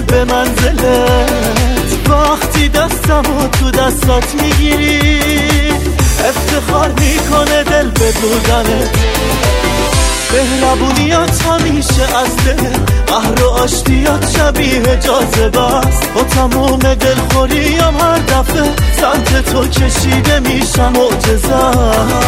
به منزلت. وقتی دستمو تو دستات میگیری افتخار میکنه دل به بودنت. مهربونیات همیشه از دل، قهر و آشتیات شبیه جاذبه است. با تموم دلخوریم هر دفعه سمت تو کشیده میشم معجزه.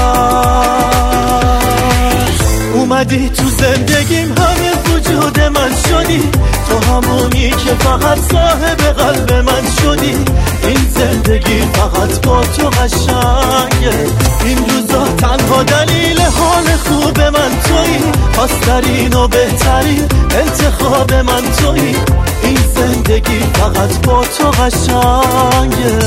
اومدی تو زندگیم همه وجود من شدی، تو همونی که فقط صاحب قلب من شدی. این زندگی فقط با تو قشنگه، این روزا تنها دلیل حال خوب من تویی. خواسترین و بهترین انتخاب من تویی. این زندگی فقط با تو قشنگه.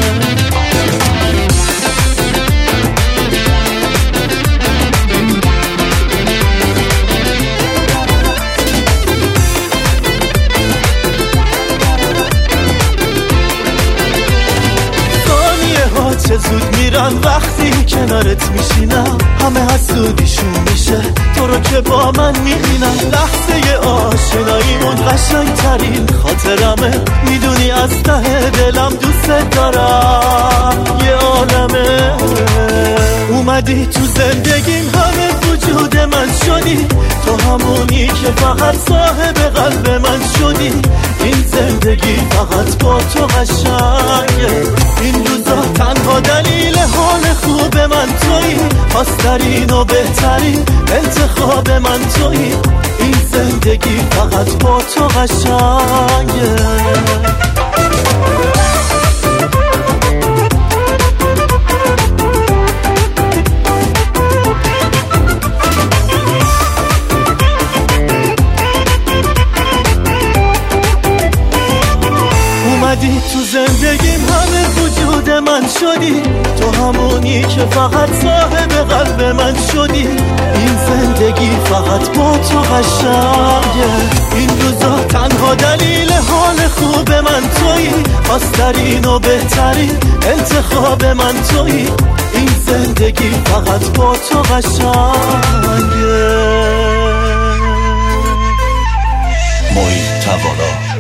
چه زود میرن وقتی کنارت میشینم، همه حسودیشون میشه تو رو که با من میبینم. لحظه آشناییمون قشنگ ترین خاطرمه، میدونی از ته دلم دوست دارم. یه عالمه اومدی تو زندگیم همه وجود من شدی، تو همونی که فقط صاحب قلب من شدی. این زندگی فقط با تو قشنگه، این روزا تنها دلیل حال خوب من تویی. خواسترین و بهترین انتخاب من تویی. این زندگی فقط با تو قشنگه. اومدی تو زندگیم همه وجود من شدی، تو همونی که فقط صاحب قلب من شدی. این زندگی فقط با تو قشنگه، این روزا تنها دلیل حال خوب من تویی. خواسترین و بهترین انتخاب من تویی. این زندگی فقط با تو قشنگه. محیط توانا.